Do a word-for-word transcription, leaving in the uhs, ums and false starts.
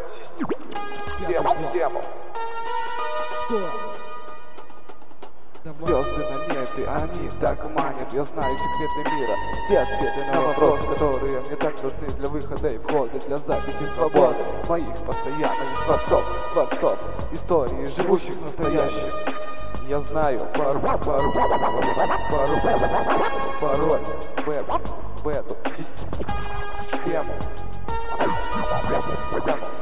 Систему, систему. Что? Звезды на небе, они так манят. Я знаю секреты мира, все ответы на вопросы, которые мне так нужны для выхода и входа, для записи свободы моих постоянных творцов, творцов истории, живущих настоящих. Я знаю пару, пару, пару, пару, пароль в эту, в эту систему.